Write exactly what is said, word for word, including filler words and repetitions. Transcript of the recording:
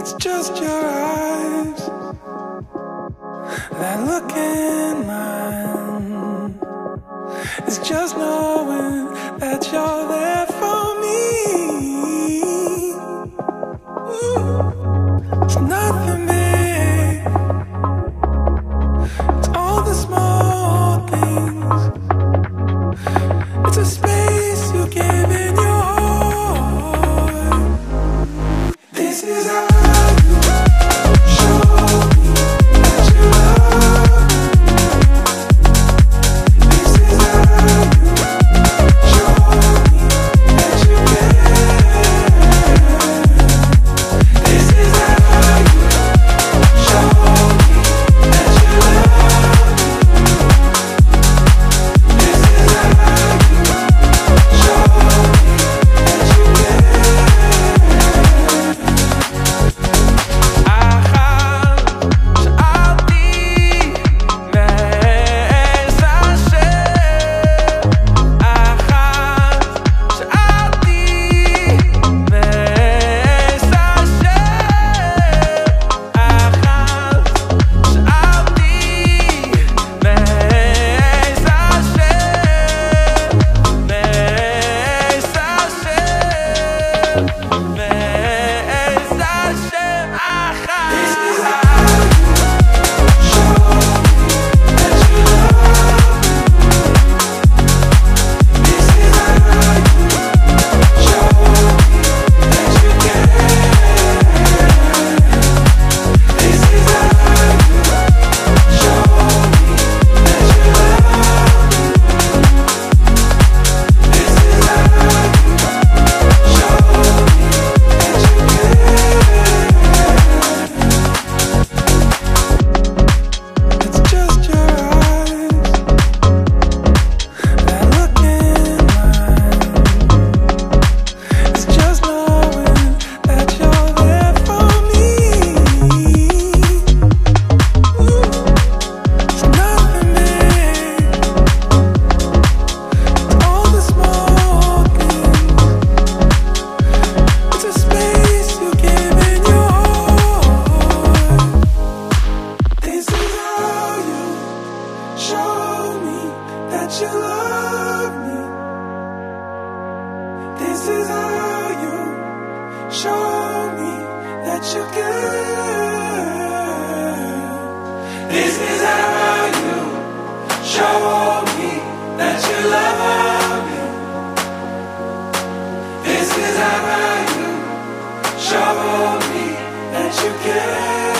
It's just your eyes that look in mine. It's just knowing that you're there for me. Ooh. It's nothing big, it's all the small things. It's a space you give in your heart. This is how you love me. This is how you show me that you care. This is how you show me that you love me. This is how you show me that you care.